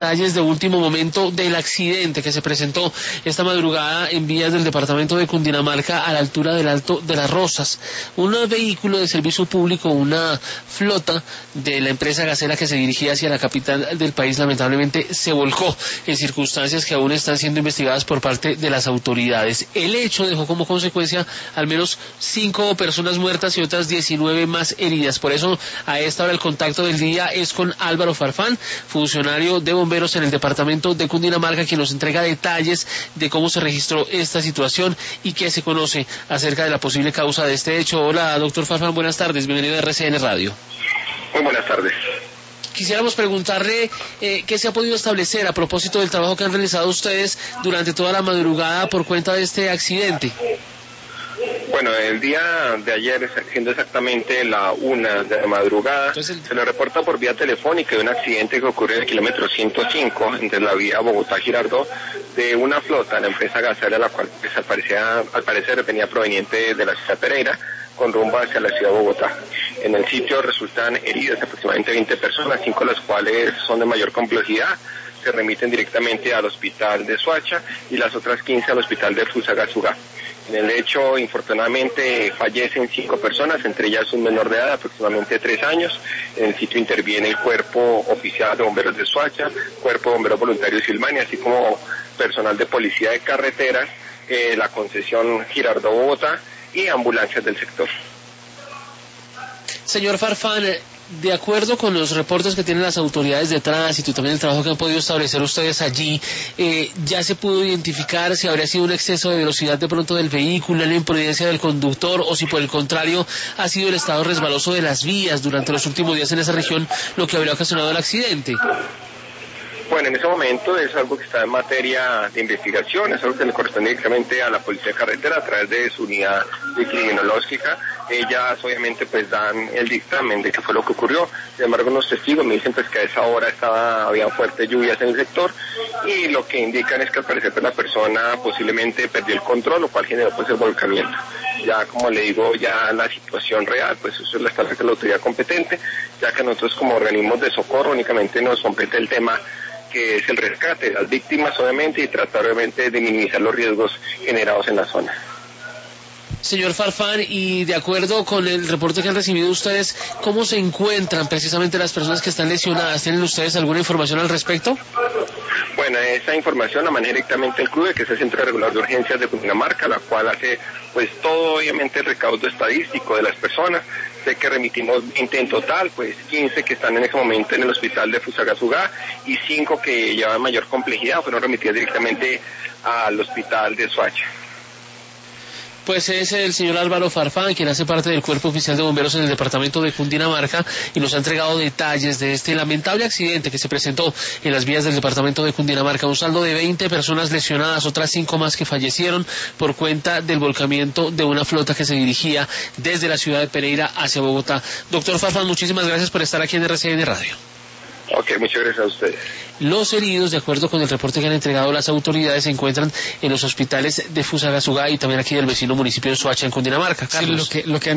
Detalles de último momento del accidente que se presentó esta madrugada en vías del departamento de Cundinamarca a la altura del Alto de las Rosas. Un vehículo de servicio público, una flota de la empresa gasera que se dirigía hacia la capital del país, lamentablemente se volcó en circunstancias que aún están siendo investigadas por parte de las autoridades. El hecho dejó como consecuencia al menos 5 personas muertas y otras 19 más heridas. Por eso a esta hora el contacto del día es con Álvaro Farfán, funcionario de bomberos en el departamento de Cundinamarca, quien nos entrega detalles de cómo se registró esta situación y qué se conoce acerca de la posible causa de este hecho. Hola, doctor Farfán, buenas tardes, bienvenido a RCN Radio. Muy buenas tardes. Quisiéramos preguntarle qué se ha podido establecer a propósito del trabajo que han realizado ustedes durante toda la madrugada por cuenta de este accidente. Bueno, el día de ayer, siendo exactamente la 1 de la madrugada, se le reporta por vía telefónica de un accidente que ocurrió en el kilómetro 105, entre la vía Bogotá-Girardot, de una flota, la empresa gasera, la cual pues, al parecer venía proveniente de la ciudad de Pereira, con rumbo hacia la ciudad de Bogotá. En el sitio resultan heridas aproximadamente 20 personas, 5 de las cuales son de mayor complejidad, se remiten directamente al hospital de Soacha y las otras 15 al hospital de Fusagasugá. En el hecho, infortunadamente, fallecen 5 personas, entre ellas un menor de edad, aproximadamente 3 años. En el sitio interviene el cuerpo oficial de bomberos de Soacha, cuerpo de bomberos voluntarios Silvania, así como personal de policía de carreteras, la concesión Girardot-Bogotá y ambulancias del sector. Señor Farfán, de acuerdo con los reportes que tienen las autoridades de tránsito y también el trabajo que han podido establecer ustedes allí, ¿ya se pudo identificar si habría sido un exceso de velocidad de pronto del vehículo, la imprudencia del conductor, o si por el contrario ha sido el estado resbaloso de las vías durante los últimos días en esa región lo que habría ocasionado el accidente? Bueno, en ese momento es algo que está en materia de investigación, es algo que le corresponde directamente a la Policía de Carretera a través de su unidad de criminológica. Ellas obviamente pues dan el dictamen de qué fue lo que ocurrió. Sin embargo, los testigos me dicen pues que a esa hora había fuertes lluvias en el sector y lo que indican es que al parecer pues, la persona posiblemente perdió el control, lo cual generó pues el volcamiento. Ya como le digo, ya la situación real, pues eso la establece la autoridad competente, ya que nosotros como organismos de socorro únicamente nos compete el tema que es el rescate de las víctimas obviamente y tratar obviamente de minimizar los riesgos generados en la zona. Señor Farfán, y de acuerdo con el reporte que han recibido ustedes, ¿cómo se encuentran precisamente las personas que están lesionadas? ¿Tienen ustedes alguna información al respecto? Bueno, esa información la maneja directamente el CRUE, que es el Centro Regular de Urgencias de Cundinamarca, la cual hace pues todo obviamente el recaudo estadístico de las personas. Sé que remitimos 20 en total, pues 15 que están en ese momento en el hospital de Fusagasugá y 5 que llevan mayor complejidad fueron remitidas directamente al hospital de Soacha. Pues es el señor Álvaro Farfán, quien hace parte del Cuerpo Oficial de Bomberos en el departamento de Cundinamarca y nos ha entregado detalles de este lamentable accidente que se presentó en las vías del departamento de Cundinamarca. Un saldo de 20 personas lesionadas, otras 5 más que fallecieron por cuenta del volcamiento de una flota que se dirigía desde la ciudad de Pereira hacia Bogotá. Doctor Farfán, muchísimas gracias por estar aquí en RCN Radio. Ok, muchas gracias a ustedes. Los heridos, de acuerdo con el reporte que han entregado las autoridades, se encuentran en los hospitales de Fusagasugá y también aquí del vecino municipio de Soacha, en Cundinamarca. Carlos. Sí, lo que